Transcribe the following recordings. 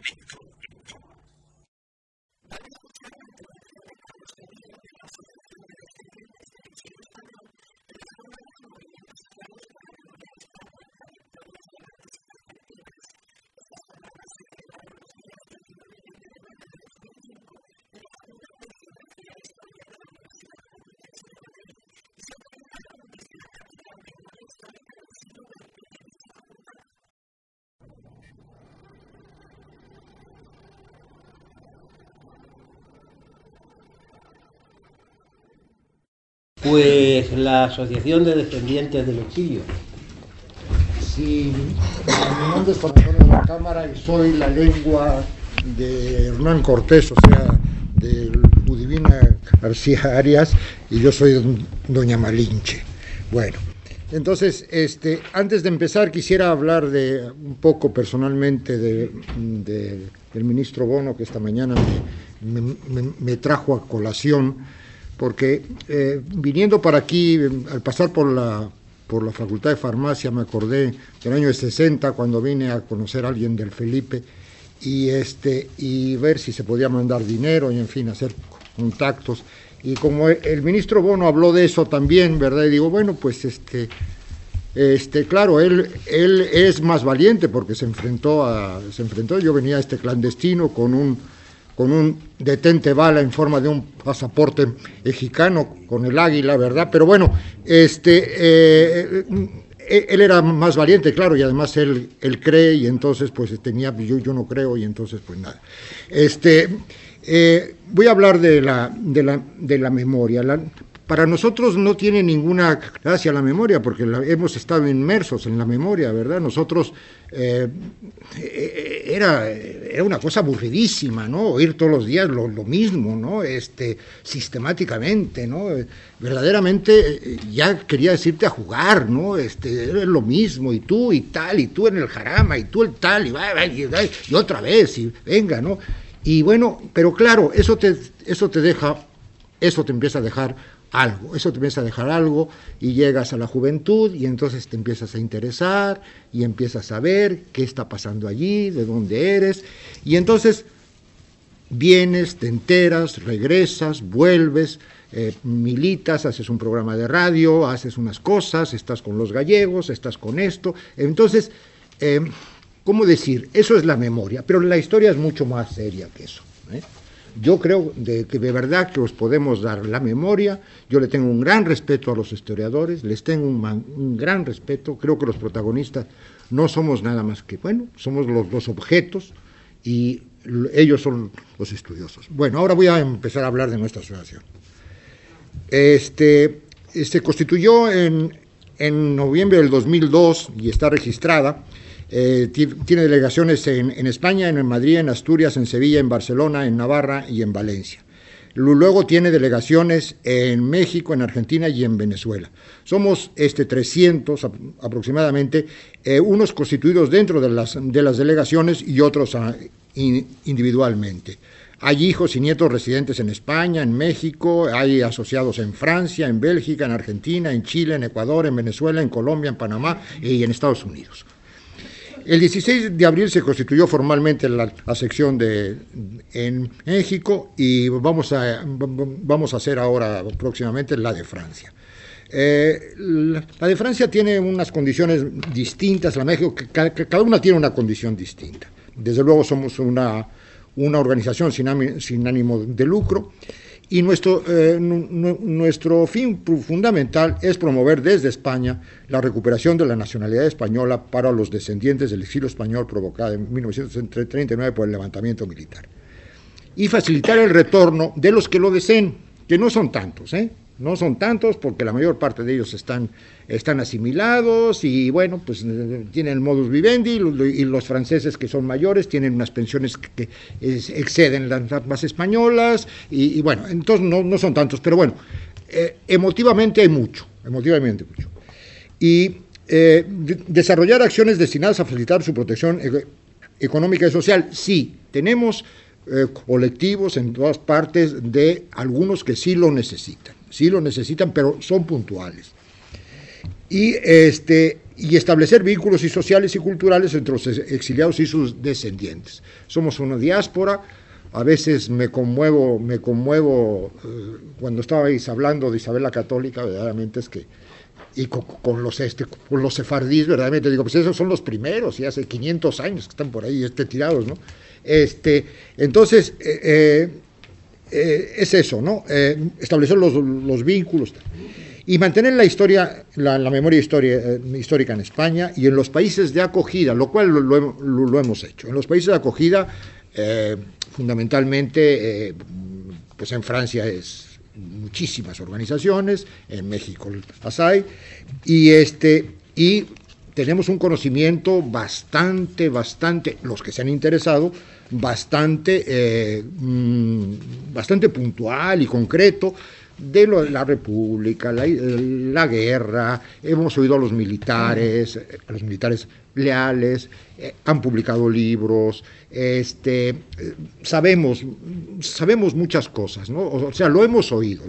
Pues la Asociación de Descendientes del Exilio. Sí, mi nombre es Juan Antonio de la Cámara y soy la lengua de Hernán Cortés, o sea, de Ludivina García Arias, y yo soy doña Malinche. Bueno, entonces, antes de empezar quisiera hablar un poco personalmente del ministro Bono, que esta mañana me trajo a colación, porque viniendo para aquí, al pasar por la Facultad de Farmacia, me acordé del año 60, cuando vine a conocer a alguien del Felipe, y ver si se podía mandar dinero, y en fin, hacer contactos. Y como el ministro Bono habló de eso también, ¿verdad? Y digo, bueno, pues claro, él es más valiente porque se enfrentó, yo venía a clandestino con un detente bala en forma de un pasaporte mexicano con el águila, ¿verdad? Pero bueno, él era más valiente, claro, y además él cree, y entonces pues yo no creo, y entonces pues nada. Voy a hablar de la memoria. Para nosotros no tiene ninguna gracia la memoria, porque hemos estado inmersos en la memoria, ¿verdad? Nosotros, era una cosa aburridísima, ¿no? Oír todos los días lo mismo, ¿no? Sistemáticamente, ¿no? Verdaderamente ya quería decirte a jugar, ¿no? Era lo mismo, y tú en el jarama, y tú el tal, y otra vez, y venga, ¿no? Y bueno, pero claro, eso te empieza a dejar algo, y llegas a la juventud, y entonces te empiezas a interesar, y empiezas a ver qué está pasando allí, de dónde eres, y entonces vienes, te enteras, regresas, vuelves, militas, haces un programa de radio, haces unas cosas, estás con los gallegos, estás con esto, entonces, ¿cómo decir? Eso es la memoria, pero la historia es mucho más seria que eso, ¿eh? Yo creo que de verdad que os podemos dar la memoria. Yo le tengo un gran respeto a los historiadores, les tengo un gran respeto. Creo que los protagonistas no somos nada más que, bueno, somos los objetos, y ellos son los estudiosos. Bueno, ahora voy a empezar a hablar de nuestra asociación. Se constituyó en noviembre del 2002 y está registrada. Tiene delegaciones en España, en Madrid, en Asturias, en Sevilla, en Barcelona, en Navarra y en Valencia. Luego tiene delegaciones en México, en Argentina y en Venezuela. Somos 300 aproximadamente, unos constituidos dentro de las delegaciones y otros individualmente. Hay hijos y nietos residentes en España, en México, hay asociados en Francia, en Bélgica, en Argentina, en Chile, en Ecuador, en Venezuela, en Colombia, en Panamá y en Estados Unidos. El 16 de abril se constituyó formalmente la sección en México, y vamos a hacer ahora próximamente la de Francia. La de Francia tiene unas condiciones distintas a la de México, que cada una tiene una condición distinta. Desde luego somos una organización sin ánimo de lucro, y nuestro fin fundamental es promover desde España la recuperación de la nacionalidad española para los descendientes del exilio español provocado en 1939 por el levantamiento militar, y facilitar el retorno de los que lo deseen, que no son tantos, no son tantos, porque la mayor parte de ellos están asimilados, y bueno, pues tienen el modus vivendi, y los franceses, que son mayores, tienen unas pensiones que exceden las bases españolas, y bueno, entonces no son tantos, pero bueno, emotivamente hay mucho, y desarrollar acciones destinadas a facilitar su protección económica y social. Sí, tenemos colectivos en todas partes, de algunos que sí lo necesitan, pero son puntuales. Y y establecer vínculos sociales y culturales entre los exiliados y sus descendientes. Somos una diáspora. A veces me conmuevo cuando estabais hablando de Isabel la Católica, verdaderamente es que, y con los sefardíes, verdaderamente digo, pues esos son los primeros, y hace 500 años que están por ahí tirados, ¿no? Entonces, es eso, ¿no? Establecer los vínculos y mantener la historia, la memoria histórica en España y en los países de acogida, lo cual lo hemos hecho. En los países de acogida, fundamentalmente, pues en Francia es muchísimas organizaciones, en México las hay, y tenemos un conocimiento bastante, los que se han interesado, bastante puntual y concreto de la República, la guerra. Hemos oído a los militares leales, han publicado libros, sabemos muchas cosas, ¿no? O sea, lo hemos oído.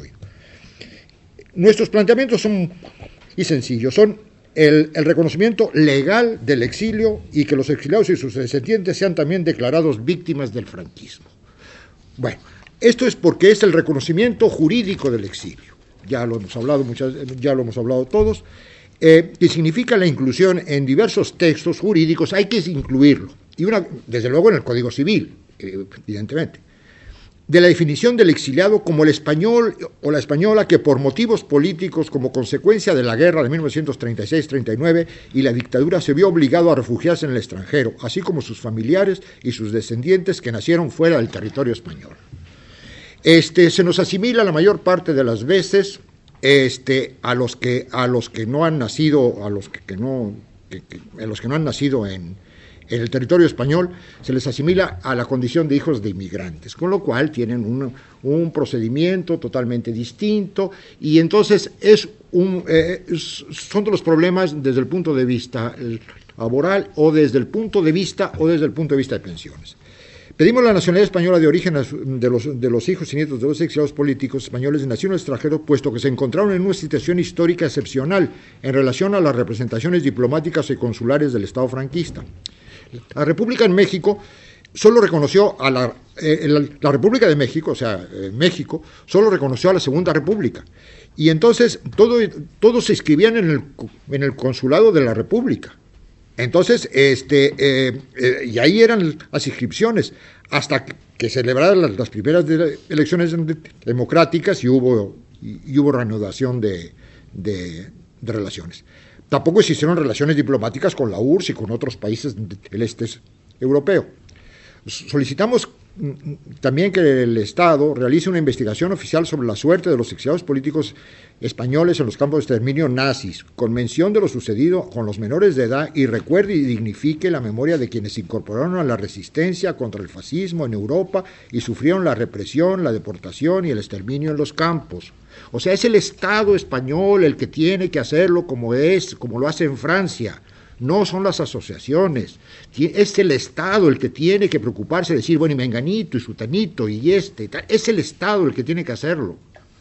Nuestros planteamientos son muy sencillos, son el reconocimiento legal del exilio y que los exiliados y sus descendientes sean también declarados víctimas del franquismo. Bueno, esto es porque es el reconocimiento jurídico del exilio. Ya lo hemos hablado todos. Que significa la inclusión en diversos textos jurídicos, hay que incluirlo. Y desde luego en el Código Civil, evidentemente. De la definición del exiliado como el español o la española que por motivos políticos, como consecuencia de la guerra de 1936-39 y la dictadura, se vio obligado a refugiarse en el extranjero, así como sus familiares y sus descendientes que nacieron fuera del territorio español. Se nos asimila la mayor parte de las veces a los que no han nacido, a los que no han nacido en el territorio español, se les asimila a la condición de hijos de inmigrantes, con lo cual tienen un procedimiento totalmente distinto, y entonces son de los problemas desde el punto de vista laboral o desde el punto de vista de pensiones. Pedimos la nacionalidad española de origen de los hijos y nietos de los exiliados políticos españoles nacidos en el extranjero, puesto que se encontraron en una situación histórica excepcional en relación a las representaciones diplomáticas y consulares del Estado franquista. La República en México solo reconoció a la República de México, o sea, México, solo reconoció a la Segunda República. Y entonces todos se inscribían en el consulado de la República. Entonces, y ahí eran las inscripciones, hasta que celebraran las primeras elecciones democráticas y hubo reanudación de relaciones. Tampoco se hicieron relaciones diplomáticas con la URSS y con otros países del este europeo. Solicitamos también que el Estado realice una investigación oficial sobre la suerte de los exiliados políticos españoles en los campos de exterminio nazis, con mención de lo sucedido con los menores de edad, y recuerde y dignifique la memoria de quienes se incorporaron a la resistencia contra el fascismo en Europa y sufrieron la represión, la deportación y el exterminio en los campos. O sea, es el Estado español el que tiene que hacerlo como lo hace en Francia. No son las asociaciones, es el Estado el que tiene que preocuparse de decir, bueno, y menganito, y sutanito, y tal. Es el Estado el que tiene que hacerlo.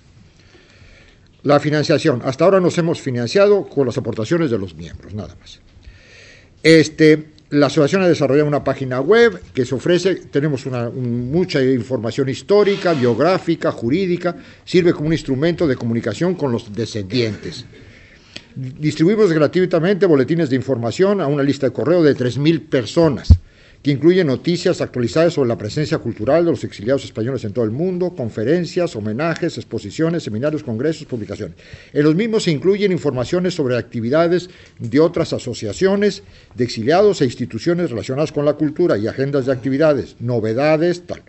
La financiación. Hasta ahora nos hemos financiado con las aportaciones de los miembros, nada más. La asociación ha desarrollado una página web que se ofrece, tenemos mucha información histórica, biográfica, jurídica, sirve como un instrumento de comunicación con los descendientes. Distribuimos gratuitamente boletines de información a una lista de correo de 3.000 personas, que incluye noticias actualizadas sobre la presencia cultural de los exiliados españoles en todo el mundo, conferencias, homenajes, exposiciones, seminarios, congresos, publicaciones. En los mismos se incluyen informaciones sobre actividades de otras asociaciones de exiliados e instituciones relacionadas con la cultura y agendas de actividades, novedades, tal.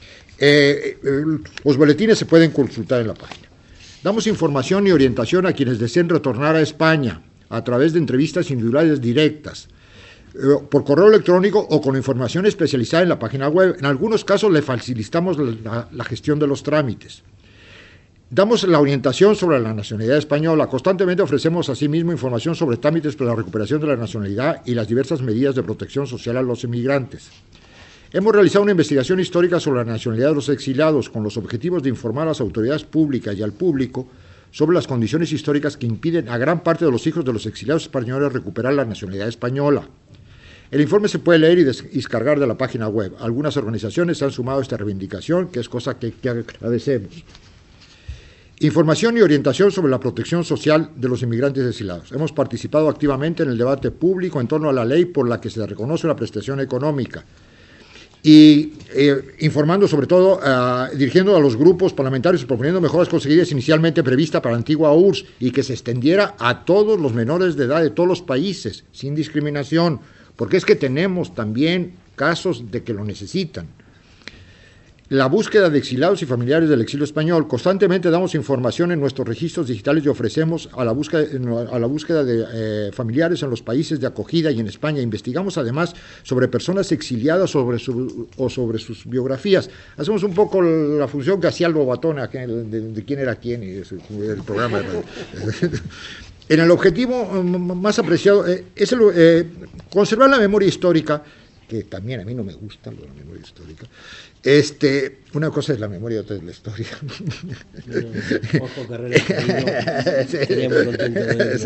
Los boletines se pueden consultar en la página. Damos información y orientación a quienes deseen retornar a España a través de entrevistas individuales directas, por correo electrónico o con información especializada en la página web. En algunos casos le facilitamos la gestión de los trámites. Damos la orientación sobre la nacionalidad española. Constantemente ofrecemos asimismo información sobre trámites para la recuperación de la nacionalidad y las diversas medidas de protección social a los inmigrantes. Hemos realizado una investigación histórica sobre la nacionalidad de los exiliados con los objetivos de informar a las autoridades públicas y al público sobre las condiciones históricas que impiden a gran parte de los hijos de los exiliados españoles recuperar la nacionalidad española. El informe se puede leer y descargar de la página web. Algunas organizaciones se han sumado a esta reivindicación, que es cosa que agradecemos. Información y orientación sobre la protección social de los inmigrantes exiliados. Hemos participado activamente en el debate público en torno a la ley por la que se reconoce la prestación económica y informando sobre todo, dirigiendo a los grupos parlamentarios y proponiendo mejoras conseguidas inicialmente previstas para la antigua URSS y que se extendiera a todos los menores de edad de todos los países, sin discriminación, porque es que tenemos también casos de que lo necesitan. La búsqueda de exiliados y familiares del exilio español. Constantemente damos información en nuestros registros digitales y ofrecemos a la búsqueda de familiares en los países de acogida y en España. Investigamos además sobre personas exiliadas sobre sus biografías. Hacemos un poco la función que hacía el Bobatón, de quién era quién, y el programa de radio. En el objetivo más apreciado es conservar la memoria histórica, que también a mí no me gusta la memoria histórica. Una cosa es la memoria y otra es la historia. Ojo, carrera, estaríamos contentos de verlo.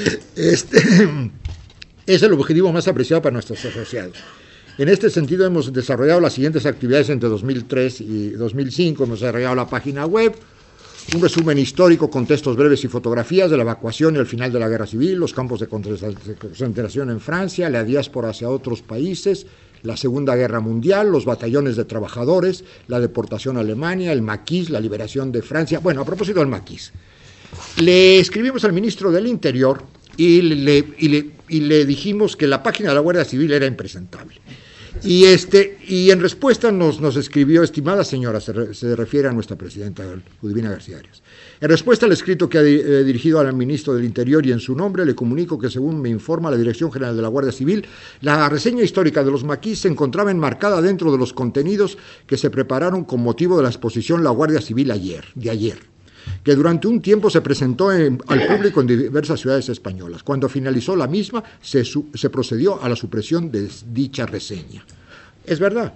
Es el objetivo más apreciado para nuestros asociados. En este sentido hemos desarrollado las siguientes actividades entre 2003 y 2005. Hemos desarrollado la página web, un resumen histórico con textos breves y fotografías de la evacuación y el final de la guerra civil, los campos de concentración en Francia, la diáspora hacia otros países, la Segunda Guerra Mundial, los batallones de trabajadores, la deportación a Alemania, el maquis, la liberación de Francia. Bueno, a propósito del maquis, le escribimos al ministro del Interior y le dijimos que la página de la Guardia Civil era impresentable. Y en respuesta nos escribió: estimada señora, se refiere a nuestra presidenta Ludivina García Arias. En respuesta al escrito que ha dirigido al ministro del Interior y en su nombre, le comunico que, según me informa la Dirección General de la Guardia Civil, la reseña histórica de los maquis se encontraba enmarcada dentro de los contenidos que se prepararon con motivo de la exposición La Guardia Civil de ayer, que durante un tiempo se presentó al público en diversas ciudades españolas. Cuando finalizó la misma, se procedió a la supresión de dicha reseña. Es verdad,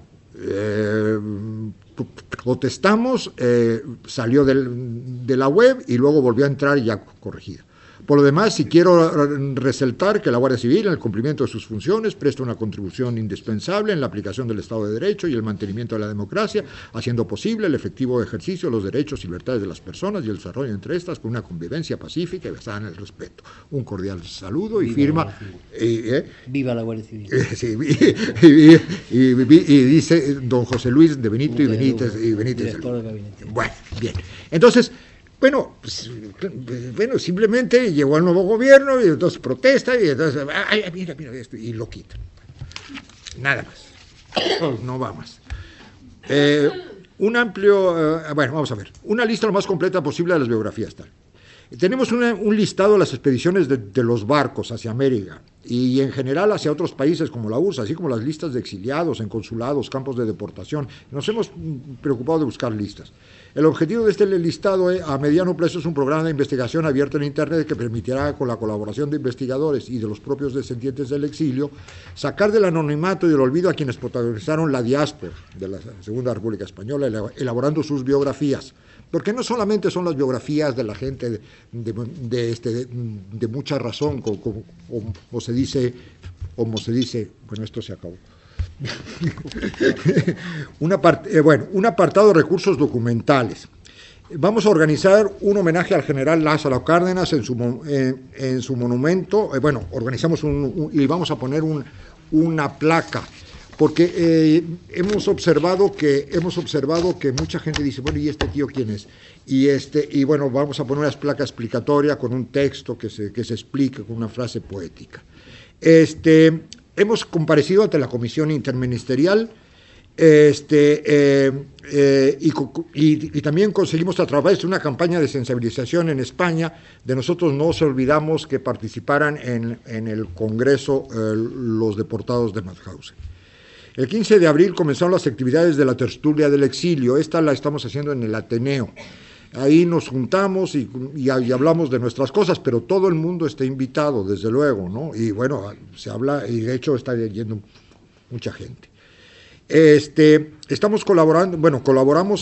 protestamos, salió de la web y luego volvió a entrar ya corregida. Por lo demás, sí quiero resaltar que la Guardia Civil, en el cumplimiento de sus funciones, presta una contribución indispensable en la aplicación del Estado de Derecho y el mantenimiento de la democracia, haciendo posible el efectivo ejercicio de los derechos y libertades de las personas y el desarrollo entre estas con una convivencia pacífica y basada en el respeto. Un cordial saludo y firma. Viva la Guardia Civil. Sí, y dice don José Luis de Benito y Benítez. Director del gabinete. Bueno, bien. Entonces, bueno, simplemente llegó el nuevo gobierno y entonces protesta y entonces, mira esto, y lo quitan. Nada más. No va más. Un amplio, bueno, vamos a ver, una lista lo más completa posible de las biografías tal. Tenemos un listado de las expediciones de los barcos hacia América y en general hacia otros países como la URSS, así como las listas de exiliados en consulados, campos de deportación. Nos hemos preocupado de buscar listas. El objetivo de este listado a mediano plazo es un programa de investigación abierto en Internet que permitirá, con la colaboración de investigadores y de los propios descendientes del exilio, sacar del anonimato y del olvido a quienes protagonizaron la diáspora de la Segunda República Española, elaborando sus biografías. Porque no solamente son las biografías de la gente de mucha razón, como se dice, bueno, esto se acabó. Un apartado de recursos documentales. Vamos a organizar un homenaje al general Lázaro Cárdenas en su monumento. Organizamos y vamos a poner una placa. Porque hemos observado que mucha gente dice, bueno, ¿y este tío quién es? Y bueno, vamos a poner una placa explicatoria con un texto que se explique con una frase poética. Hemos comparecido ante la Comisión Interministerial y también conseguimos a través de una campaña de sensibilización en España. De nosotros no nos olvidamos que participaran en el Congreso los deportados de Mauthausen. El 15 de abril comenzaron las actividades de la tertulia del exilio. Esta la estamos haciendo en el Ateneo. Ahí nos juntamos y hablamos de nuestras cosas, pero todo el mundo está invitado, desde luego, ¿no? Y bueno, se habla, y de hecho está yendo mucha gente. Estamos colaborando, bueno, colaboramos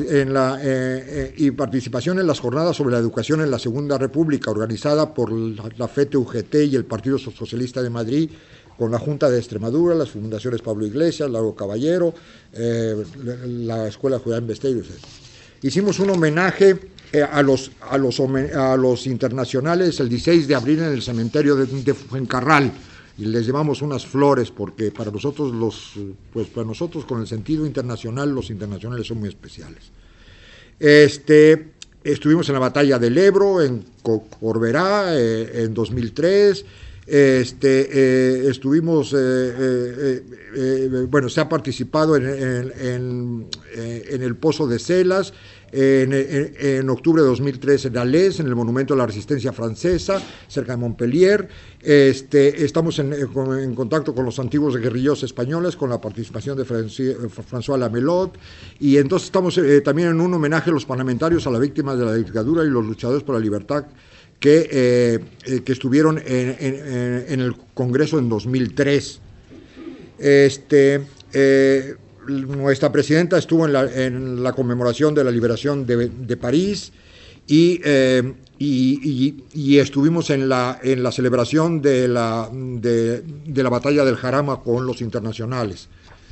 y participación en las jornadas sobre la educación en la Segunda República, organizada por la FET-UGT y el Partido Socialista de Madrid, con la Junta de Extremadura, las fundaciones Pablo Iglesias, Lago Caballero, la Escuela Julián Besteiro. Hicimos un homenaje a los internacionales el 16 de abril en el cementerio de Fuencarral, y les llevamos unas flores porque para nosotros con el sentido internacional, los internacionales son muy especiales. Estuvimos en la batalla del Ebro, en Corberá, en 2003. Estuvimos, bueno, se ha participado en el Pozo de Celas, en octubre de 2003 en Alès, en el Monumento a la Resistencia Francesa, cerca de Montpellier. Estamos en contacto con los antiguos guerrilleros españoles, con la participación de François Lamelot, y entonces estamos también en un homenaje a los parlamentarios, a las víctimas de la dictadura y los luchadores por la libertad que estuvieron en el Congreso en 2003. Nuestra presidenta estuvo en la conmemoración de la liberación de París y estuvimos en la celebración de la batalla del Jarama con los internacionales.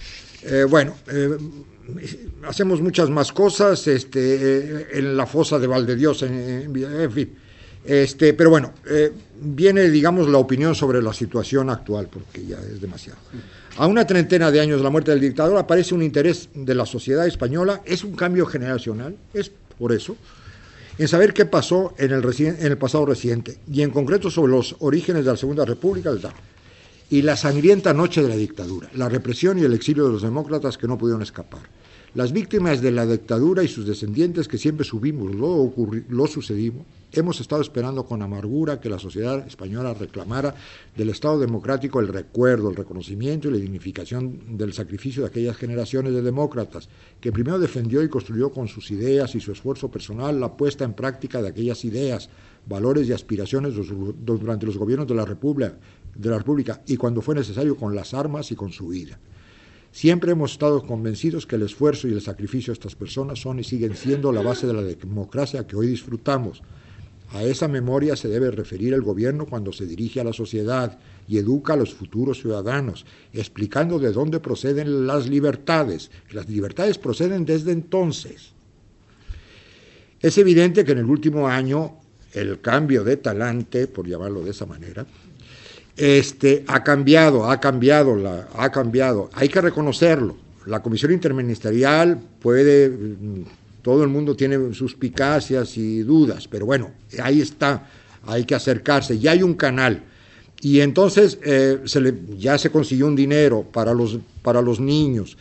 Hacemos muchas más cosas en la fosa de Valdedios, en fin. Pero bueno, viene, digamos, la opinión sobre la situación actual, porque ya es demasiado. A una treintena de años de la muerte del dictador aparece un interés de la sociedad española, es un cambio generacional, es por eso, en saber qué pasó en el pasado reciente, y en concreto sobre los orígenes de la Segunda República y la sangrienta noche de la dictadura, la represión y el exilio de los demócratas que no pudieron escapar. Las víctimas de la dictadura y sus descendientes que siempre lo sucedimos, hemos estado esperando con amargura que la sociedad española reclamara del Estado democrático el recuerdo, el reconocimiento y la dignificación del sacrificio de aquellas generaciones de demócratas que primero defendió y construyó con sus ideas y su esfuerzo personal la puesta en práctica de aquellas ideas, valores y aspiraciones durante los gobiernos de la República y cuando fue necesario con las armas y con su vida. Siempre hemos estado convencidos que el esfuerzo y el sacrificio de estas personas son y siguen siendo la base de la democracia que hoy disfrutamos. A esa memoria se debe referir el gobierno cuando se dirige a la sociedad y educa a los futuros ciudadanos, explicando de dónde proceden las libertades. Las libertades proceden desde entonces. Es evidente que en el último año el cambio de talante, por llamarlo de esa manera, ha cambiado, hay que reconocerlo. La comisión interministerial todo el mundo tiene suspicacias y dudas, pero bueno, ahí está, hay que acercarse, ya hay un canal. Y entonces ya se consiguió un dinero para los niños.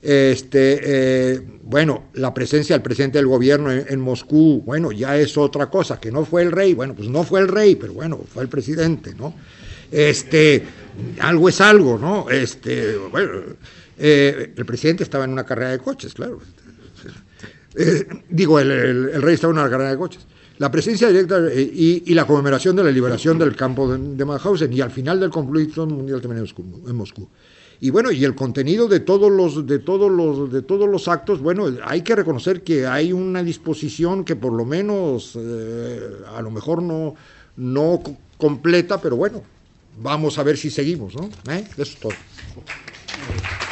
Bueno, la presencia del presidente del gobierno en Moscú, bueno, ya es otra cosa, que no fue el rey, bueno, pues no fue el rey, pero bueno, fue el presidente, ¿no? Algo es algo, ¿no? Bueno, el presidente estaba en una carrera de coches, claro. El rey estaba en una carrera de coches. La presencia directa y la conmemoración de la liberación del campo de Mauthausen y al final del conflicto mundial también en Moscú. Y bueno, y el contenido de todos los actos, bueno, hay que reconocer que hay una disposición que por lo menos, a lo mejor no completa, pero bueno, vamos a ver si seguimos, ¿no? Eso es todo.